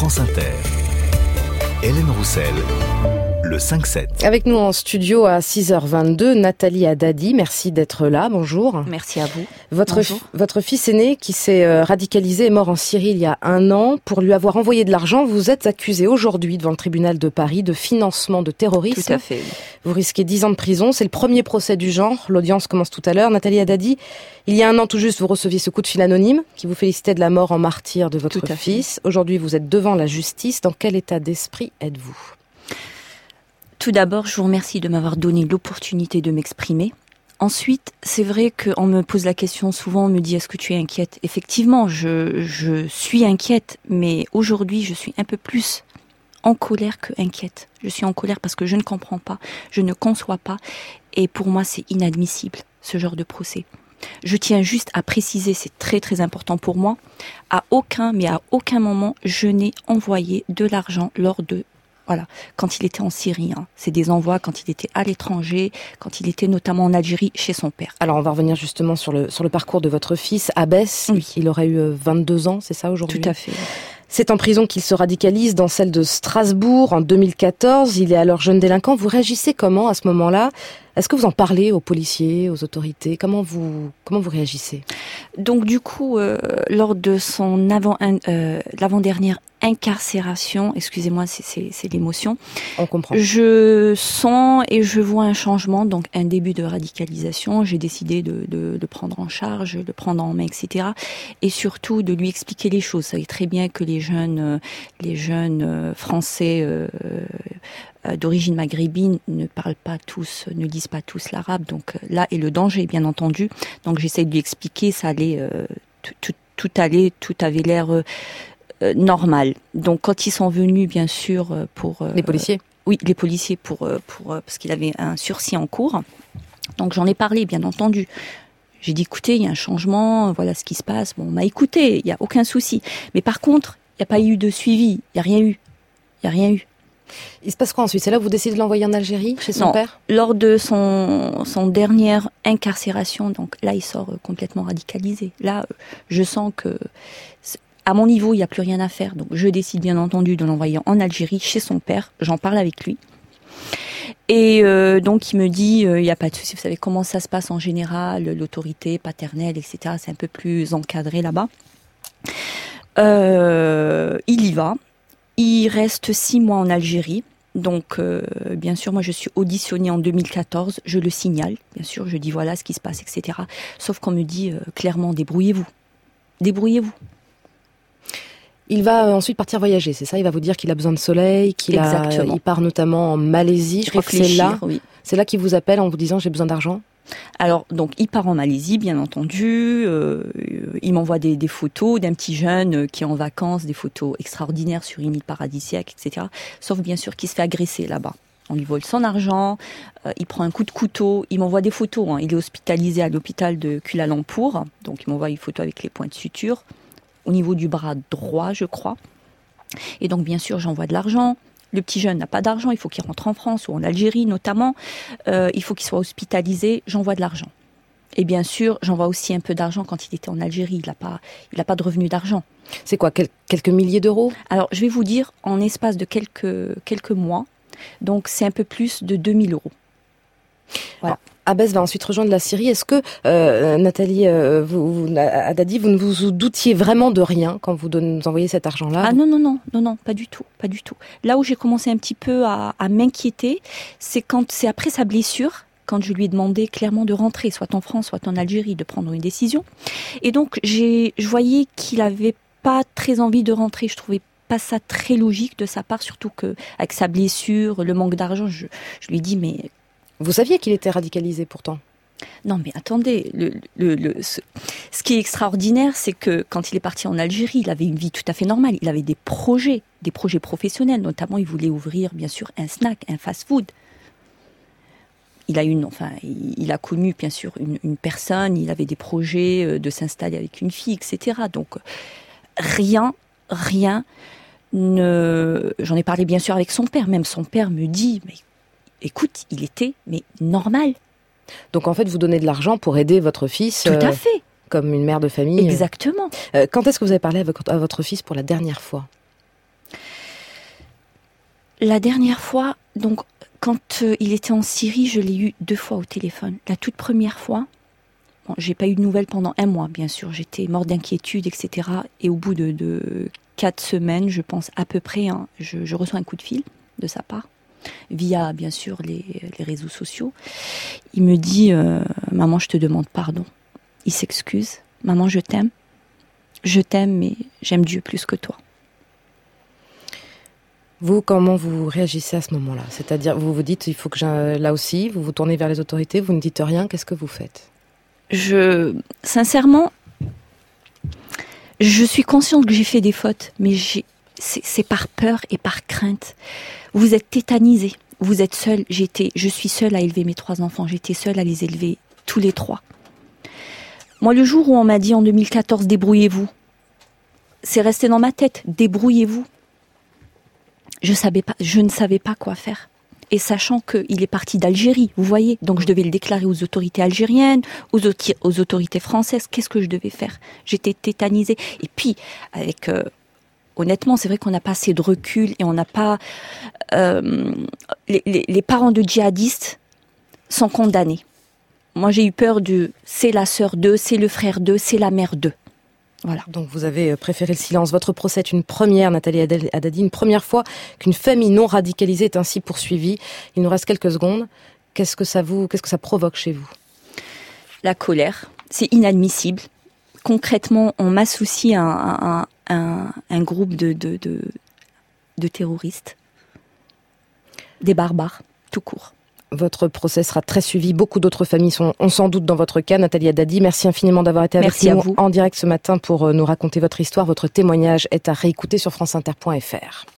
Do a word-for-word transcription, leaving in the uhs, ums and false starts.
France Inter. Hélène Roussel, le cinq sept. Avec nous en studio à six heures vingt-deux, Nathalie Haddadi, merci d'être là, bonjour. Merci à vous. Votre, bonjour. F- votre fils aîné qui s'est radicalisé est mort en Syrie il y a un an. Pour lui avoir envoyé de l'argent, vous êtes accusé aujourd'hui devant le tribunal de Paris de financement de terrorisme. Tout à fait. Vous risquez dix ans de prison, c'est le premier procès du genre. L'audience commence tout à l'heure. Nathalie Haddadi, il y a un an tout juste, vous receviez ce coup de fil anonyme qui vous félicitait de la mort en martyr de votre fils. Aujourd'hui, vous êtes devant la justice. Dans quel état d'esprit êtes-vous ? Tout d'abord, je vous remercie de m'avoir donné l'opportunité de m'exprimer. Ensuite, c'est vrai qu'on me pose la question souvent, on me dit « Est-ce que tu es inquiète ?» Effectivement, je, je suis inquiète, mais aujourd'hui, je suis un peu plus en colère que inquiète. Je suis en colère parce que je ne comprends pas, je ne conçois pas, et pour moi, c'est inadmissible, ce genre de procès. Je tiens juste à préciser, c'est très très important pour moi, à aucun, mais à aucun moment, je n'ai envoyé de l'argent lors de Voilà, quand il était en Syrie, hein. C'est des envois quand il était à l'étranger, quand il était notamment en Algérie chez son père. Alors on va revenir justement sur le sur le parcours de votre fils, Abès. Oui. Il aurait eu vingt-deux ans, c'est ça aujourd'hui ? Tout à fait. C'est en prison qu'il se radicalise, dans celle de Strasbourg en deux mille quatorze. Il est alors jeune délinquant. Vous réagissez comment à ce moment-là ? Est-ce que vous en parlez aux policiers, aux autorités ? Comment vous comment vous réagissez ? Donc du coup, euh, lors de son avant euh, l'avant-dernière incarcération, excusez-moi, c'est, c'est, c'est l'émotion. On comprend. Je sens et je vois un changement, donc un début de radicalisation. J'ai décidé de, de, de prendre en charge, de prendre en main, et cetera. Et surtout de lui expliquer les choses. Vous savez très bien que les jeunes, les jeunes Français euh, d'origine maghrébine ne parlent pas tous, ne lisent pas tous l'arabe. Donc là est le danger, bien entendu. Donc j'essaie de lui expliquer, ça allait, euh, tout, tout, tout allait, tout avait l'air euh, normal. Donc quand ils sont venus, bien sûr, pour euh, les policiers. Oui, les policiers pour pour parce qu'il avait un sursis en cours. Donc j'en ai parlé, bien entendu. J'ai dit écoutez, il y a un changement, voilà ce qui se passe. Bon, on m'a écouté, il y a aucun souci. Mais par contre, il n'y a pas eu de suivi, il y a rien eu, il y a rien eu. Il se passe quoi ensuite ? C'est là où vous décidez de l'envoyer en Algérie, chez son non, père ? Lors de son son dernière incarcération, donc là il sort complètement radicalisé. Là, je sens que à mon niveau, il n'y a plus rien à faire. Donc, je décide bien entendu de l'envoyer en Algérie, chez son père. J'en parle avec lui. Et euh, donc, il me dit, il euh, n'y a pas de souci. Vous savez comment ça se passe en général, l'autorité paternelle, et cetera. C'est un peu plus encadré là-bas. Euh, il y va. Il reste six mois en Algérie. Donc, euh, bien sûr, moi, je suis auditionnée en deux mille quatorze. Je le signale. Bien sûr, je dis voilà ce qui se passe, et cetera. Sauf qu'on me dit euh, clairement, débrouillez-vous. Débrouillez-vous. Il va ensuite partir voyager, c'est ça ? Il va vous dire qu'il a besoin de soleil, qu'il a, il part notamment en Malaisie. Je crois que c'est là, oui. c'est là qu'il vous appelle en vous disant j'ai besoin d'argent. Alors donc il part en Malaisie, bien entendu. Euh, il m'envoie des, des photos d'un petit jeune qui est en vacances, des photos extraordinaires sur une île paradisiaque, et cetera. Sauf bien sûr qu'il se fait agresser là-bas. On lui vole son argent, euh, il prend un coup de couteau, il m'envoie des photos. Hein. Il est hospitalisé à l'hôpital de Kuala Lumpur, donc il m'envoie une photo avec les points de suture. Au niveau du bras droit, je crois. Et donc, bien sûr, j'envoie de l'argent. Le petit jeune n'a pas d'argent, il faut qu'il rentre en France ou en Algérie notamment. Euh, il faut qu'il soit hospitalisé, j'envoie de l'argent. Et bien sûr, j'envoie aussi un peu d'argent quand il était en Algérie. Il n'a pas, il n'a pas de revenu d'argent. C'est quoi, quel, quelques milliers d'euros ? Alors, je vais vous dire, en espace de quelques, quelques mois, donc c'est un peu plus de deux mille euros. Voilà. Abès va ensuite rejoindre la Syrie. Est-ce que, euh, Nathalie euh, vous, vous, Haddadi, vous ne vous doutiez vraiment de rien quand vous nous envoyez cet argent-là ? Ah non, non, non, non, non, pas du tout, pas du tout. Là où j'ai commencé un petit peu à, à m'inquiéter, c'est quand c'est après sa blessure, quand je lui ai demandé clairement de rentrer, soit en France, soit en Algérie, de prendre une décision. Et donc, j'ai, je voyais qu'il avait pas très envie de rentrer. Je trouvais pas ça très logique de sa part, surtout que avec sa blessure, le manque d'argent, je, je lui ai dit mais vous saviez qu'il était radicalisé pourtant ? Non mais attendez, le, le, le, ce, ce qui est extraordinaire, c'est que quand il est parti en Algérie, il avait une vie tout à fait normale. Il avait des projets, des projets professionnels. Notamment, il voulait ouvrir, bien sûr, un snack, un fast-food. Il a une, enfin, il a connu, bien sûr, une, une personne. Il avait des projets de s'installer avec une fille, et cetera. Donc, rien, rien ne... J'en ai parlé, bien sûr, avec son père. Même son père me dit, mais écoute, il était mais normal. Donc en fait, vous donnez de l'argent pour aider votre fils. Tout à fait. Euh, comme une mère de famille. Exactement. Euh, quand est-ce que vous avez parlé avec, à votre fils pour la dernière fois ? La dernière fois, donc, quand euh, il était en Syrie, je l'ai eu deux fois au téléphone. La toute première fois, bon, j'ai pas eu de nouvelles pendant un mois, bien sûr. J'étais morte d'inquiétude, et cetera. Et au bout de, de quatre semaines, je pense à peu près, hein, je, je reçois un coup de fil de sa part, via, bien sûr, les, les réseaux sociaux. Il me dit euh, « Maman, je te demande pardon. » Il s'excuse. « Maman, je t'aime. Je t'aime, mais j'aime Dieu plus que toi. » Vous, comment vous réagissez à ce moment-là ? C'est-à-dire, vous vous dites, il faut que j'ai... Là aussi, vous vous tournez vers les autorités, vous ne dites rien, qu'est-ce que vous faites ? Je, sincèrement, je suis consciente que j'ai fait des fautes, mais j'ai, c'est, c'est par peur et par crainte. Vous êtes tétanisé, vous êtes seul. J'étais, je suis seule à élever mes trois enfants. J'étais seule à les élever tous les trois. Moi, le jour où on m'a dit en deux mille quatorze, débrouillez-vous, c'est resté dans ma tête. Débrouillez-vous. Je savais pas, je ne savais pas quoi faire. Et sachant qu'il est parti d'Algérie, vous voyez, donc je devais le déclarer aux autorités algériennes, aux, auti- aux autorités françaises. Qu'est-ce que je devais faire ? J'étais tétanisée. Et puis, avec, euh, honnêtement, c'est vrai qu'on n'a pas assez de recul et on n'a pas... Euh, les, les, les parents de djihadistes sont condamnés. Moi, j'ai eu peur de c'est la sœur d'eux, c'est le frère d'eux, c'est la mère d'eux. Voilà. Donc vous avez préféré le silence. Votre procès est une première, Nathalie Haddadi, une première fois qu'une famille non radicalisée est ainsi poursuivie. Il nous reste quelques secondes. Qu'est-ce que ça vous, qu'est-ce que ça provoque chez vous ? La colère. C'est inadmissible. Concrètement, on m'associe à un, un, un, un groupe de, de, de, de terroristes, des barbares, tout court. Votre procès sera très suivi. Beaucoup d'autres familles sont, ont sans doute dans votre cas. Nathalie Haddadi, merci infiniment d'avoir été avec merci nous en direct ce matin pour nous raconter votre histoire. Votre témoignage est à réécouter sur franceinter point f r.